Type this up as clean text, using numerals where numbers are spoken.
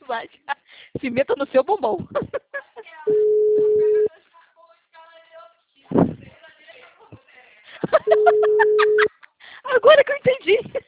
Vai. Se meta no seu bombom. Agora que eu entendi.